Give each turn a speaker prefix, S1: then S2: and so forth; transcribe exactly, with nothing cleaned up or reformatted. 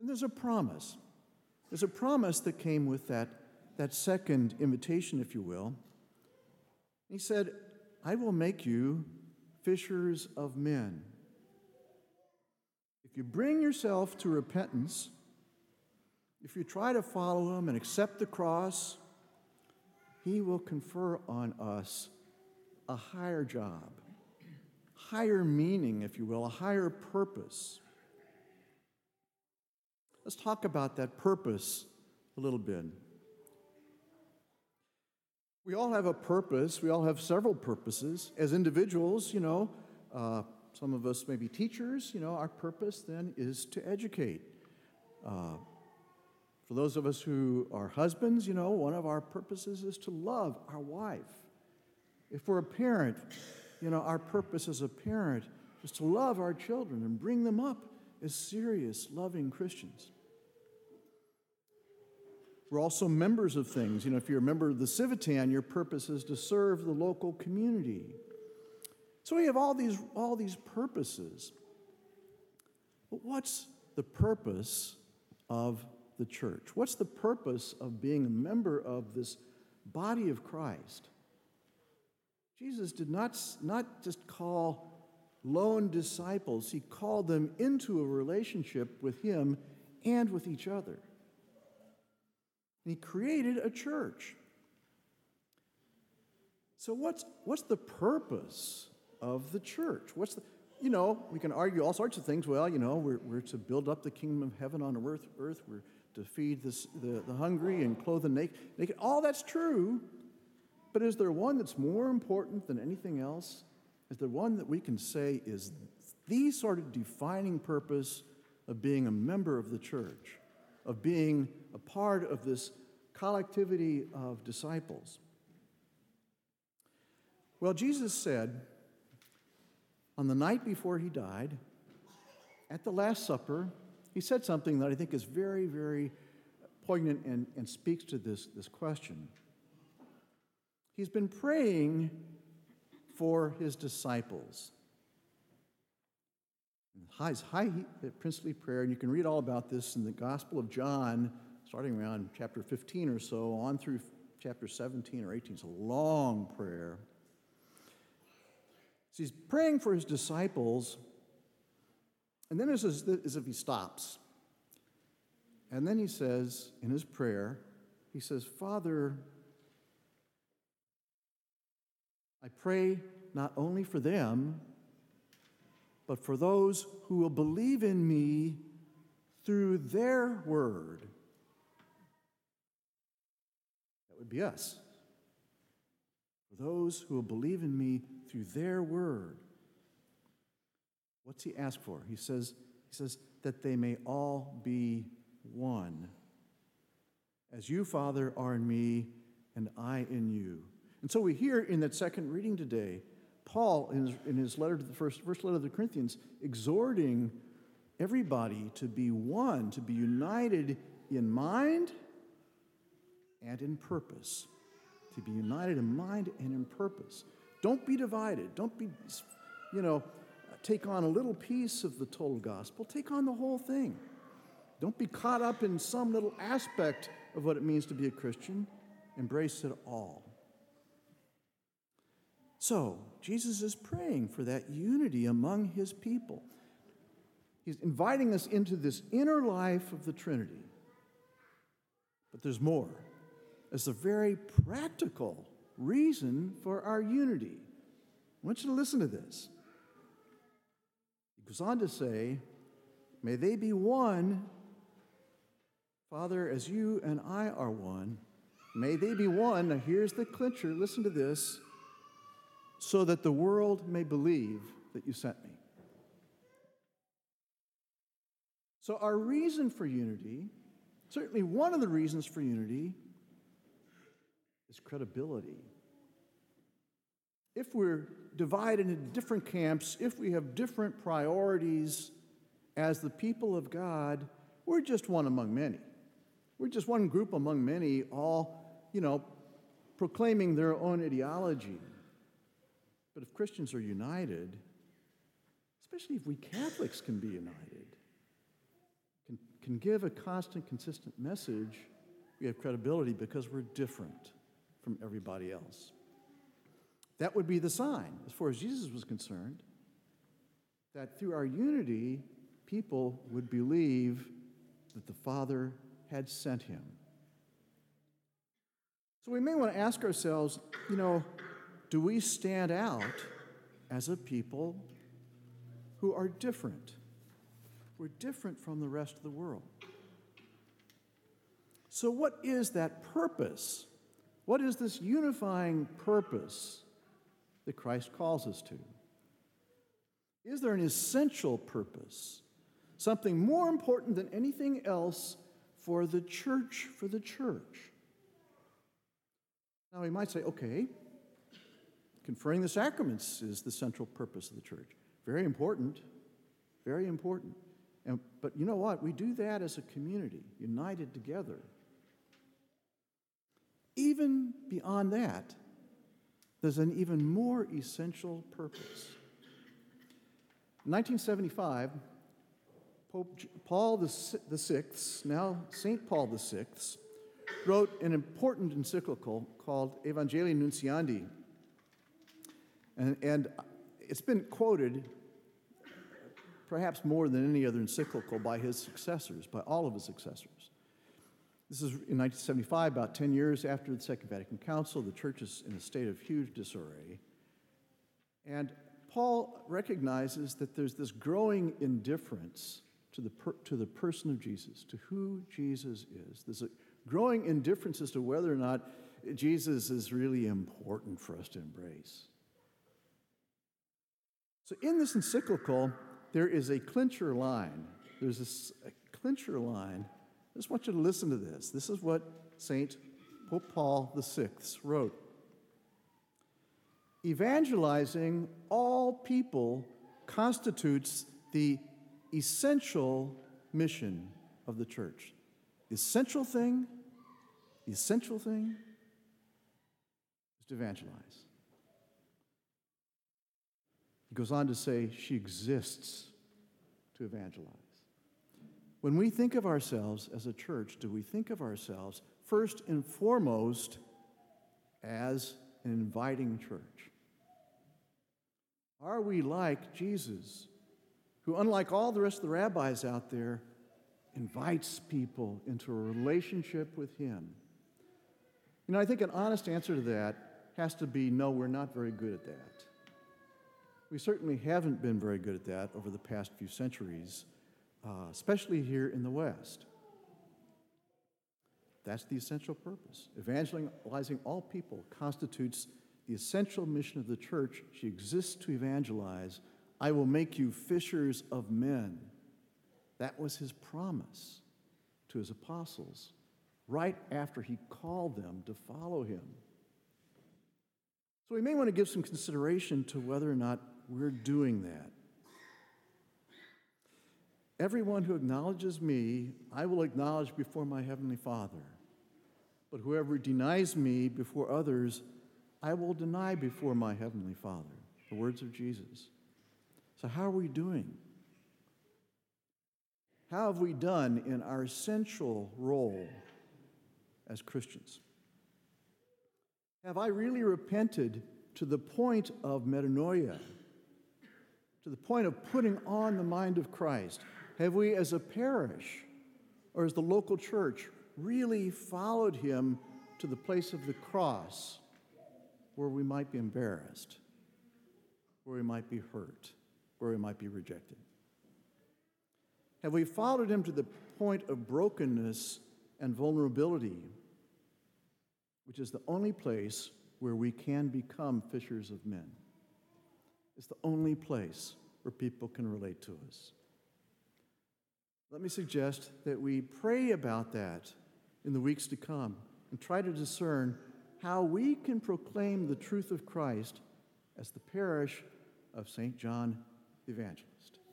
S1: And there's a promise. There's a promise that came with that, that second invitation, if you will. He said, I will make you fishers of men. If you bring yourself to repentance, if you try to follow him and accept the cross, he will confer on us a higher job, higher meaning, if you will, a higher purpose. Let's talk about that purpose a little bit. We all have a purpose. We all have several purposes. As individuals, you know, uh, some of us may be teachers. You know, our purpose then is to educate. Uh, for those of us who are husbands, you know, one of our purposes is to love our wife. If we're a parent, you know, our purpose as a parent is to love our children and bring them up as serious, loving Christians. We're also members of things. You know, if you're a member of the Civitan, your purpose is to serve the local community. So we have all these, all these purposes. But what's the purpose of the church? What's the purpose of being a member of this body of Christ? Jesus did not, not just call lone disciples. He called them into a relationship with him and with each other. And he created a church. So what's, what's the purpose of the church? What's the, you know, we can argue all sorts of things. Well, you know, we're, we're to build up the kingdom of heaven on earth. earth. We're to feed this, the, the hungry and clothe the naked. naked. All that's true. But is there one that's more important than anything else? Is there one that we can say is the sort of defining purpose of being a member of the church, of being a part of this collectivity of disciples? Well, Jesus said on the night before he died, at the Last Supper, he said something that I think is very, very poignant and, and speaks to this, this question. He's been praying for his disciples. His high priestly prayer, and you can read all about this in the Gospel of John, starting around chapter fifteen or so, on through chapter seventeen or eighteen. It's a long prayer. So he's praying for his disciples, and then it's as, as if he stops. And then he says, in his prayer, he says, Father, I pray not only for them, but for those who will believe in me through their word. That would be us. For those who will believe in me through their word. What's he ask for? He says, he says that they may all be one. As you, Father, are in me, and I in you. And so we hear in that second reading today, Paul, in his, in his letter to the first, first letter to the Corinthians, exhorting everybody to be one, to be united in mind and in purpose. To be united in mind and in purpose. Don't be divided. Don't be, you know, take on a little piece of the total gospel. Take on the whole thing. Don't be caught up in some little aspect of what it means to be a Christian. Embrace it all. So, Jesus is praying for that unity among his people. He's inviting us into this inner life of the Trinity. But there's more. There's a very practical reason for our unity. I want you to listen to this. He goes on to say, may they be one, Father, as you and I are one. May they be one. Now here's the clincher. Listen to this. So that the world may believe that you sent me. So our reason for unity, certainly one of the reasons for unity, is credibility. If we're divided into different camps, if we have different priorities as the people of God, we're just one among many. We're just one group among many, all, you know, proclaiming their own ideology. But if Christians are united, especially if we Catholics can be united, can, can give a constant, consistent message, we have credibility because we're different from everybody else. That would be the sign, as far as Jesus was concerned, that through our unity, people would believe that the Father had sent him. So we may want to ask ourselves, you know, do we stand out as a people who are different? We're different from the rest of the world. So what is that purpose? What is this unifying purpose that Christ calls us to? Is there an essential purpose, something more important than anything else for the church, for the church? Now we might say, okay, conferring the sacraments is the central purpose of the church. Very important, very important. And, but you know what? We do that as a community, united together. Even beyond that, there's an even more essential purpose. In nineteen seventy-five, Pope Paul the Sixth, now Saint Paul the Sixth, wrote an important encyclical called Evangelii Nuntiandi. And, and it's been quoted perhaps more than any other encyclical by his successors, by all of his successors. This is in nineteen seventy-five, about ten years after the Second Vatican Council. The church is in a state of huge disarray. And Paul recognizes that there's this growing indifference to the, per, to the person of Jesus, to who Jesus is. There's a growing indifference as to whether or not Jesus is really important for us to embrace. So in this encyclical, there is a clincher line. There's this, a clincher line. I just want you to listen to this. This is what Saint Pope Paul the Sixth wrote. Evangelizing all people constitutes the essential mission of the church. The essential thing, the essential thing is to evangelize. He goes on to say she exists to evangelize. When we think of ourselves as a church, do we think of ourselves first and foremost as an inviting church? Are we like Jesus, who, unlike all the rest of the rabbis out there, invites people into a relationship with him? You know, I think an honest answer to that has to be, no, we're not very good at that. We certainly haven't been very good at that over the past few centuries, uh, especially here in the West. That's the essential purpose. Evangelizing all people constitutes the essential mission of the church. She exists to evangelize. I will make you fishers of men. That was his promise to his apostles right after he called them to follow him. So we may want to give some consideration to whether or not we're doing that. Everyone who acknowledges me, I will acknowledge before my heavenly Father. But whoever denies me before others, I will deny before my heavenly Father. The words of Jesus. So how are we doing? How have we done in our essential role as Christians? Have I really repented to the point of metanoia, to the point of putting on the mind of Christ? Have we as a parish or as the local church really followed him to the place of the cross where we might be embarrassed, where we might be hurt, where we might be rejected? Have we followed him to the point of brokenness and vulnerability, which is the only place where we can become fishers of men? It's the only place where people can relate to us. Let me suggest that we pray about that in the weeks to come and try to discern how we can proclaim the truth of Christ as the parish of Saint John the Evangelist.